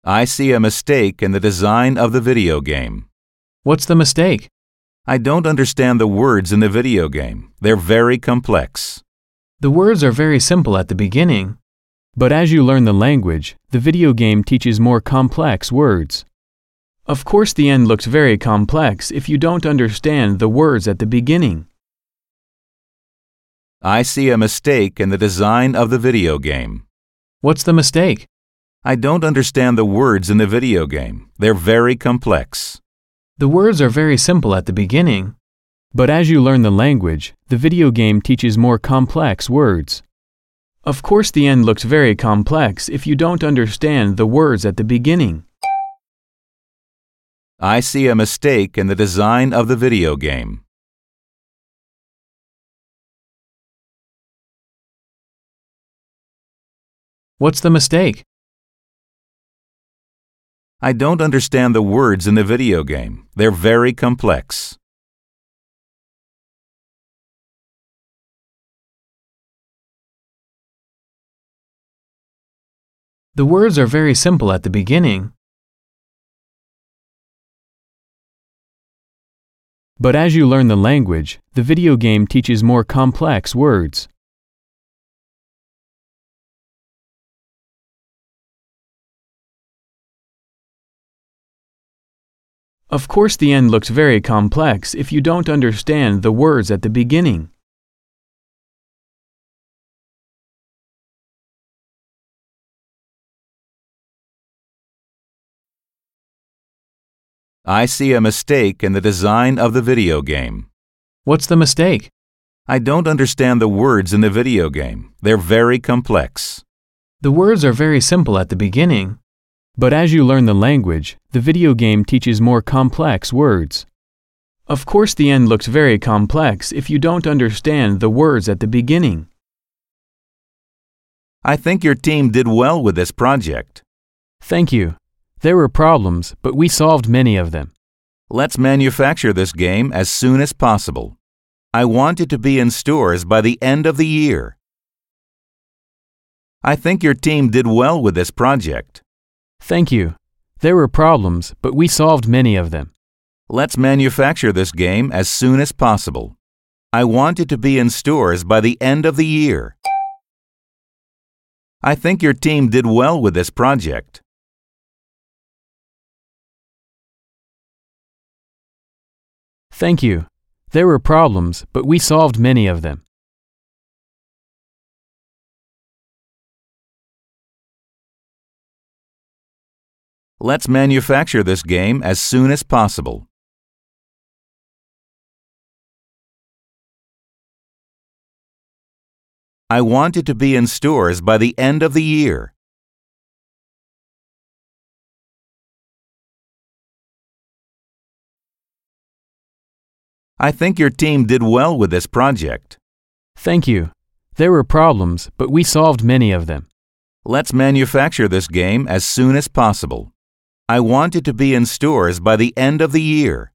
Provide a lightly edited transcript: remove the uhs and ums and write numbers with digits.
I see a mistake in the design of the video game. What's the mistake? I don't understand the words in the video game. They're very complex. The words are very simple at the beginning, but as you learn the language, the video game teaches more complex words. Of course, the end looks very complex if you don't understand the words at the beginning. I see a mistake in the design of the video game. What's the mistake? I don't understand the words in the video game. They're very complex. The words are very simple at the beginning, but as you learn the language, the video game teaches more complex words. Of course, the end looks very complex if you don't understand the words at the beginning. I see a mistake in the design of the video game. What's the mistake? I don't understand the words in the video game. They're very complex. The words are very simple at the beginning, but as you learn the language, the video game teaches more complex words. Of course, the end looks very complex if you don't understand the words at the beginning. I see a mistake in the design of the video game. What's the mistake? I don't understand the words in the video game. They're very complex. The words are very simple at the beginning, but as you learn the language, the video game teaches more complex words. Of course, the end looks very complex if you don't understand the words at the beginning. I think your team did well with this project. Thank you. There were problems, but we solved many of them. Let's manufacture this game as soon as possible. I want it to be in stores by the end of the year. I think your team did well with this project. Thank you. There were problems, but we solved many of them. Let's manufacture this game as soon as possible. I want it to be in stores by the end of the year. I think your team did well with this project. Thank you. There were problems, but we solved many of them. Let's manufacture this game as soon as possible. I want it to be in stores by the end of the year. I think your team did well with this project. Thank you. There were problems, but we solved many of them. Let's manufacture this game as soon as possible. I want it to be in stores by the end of the year.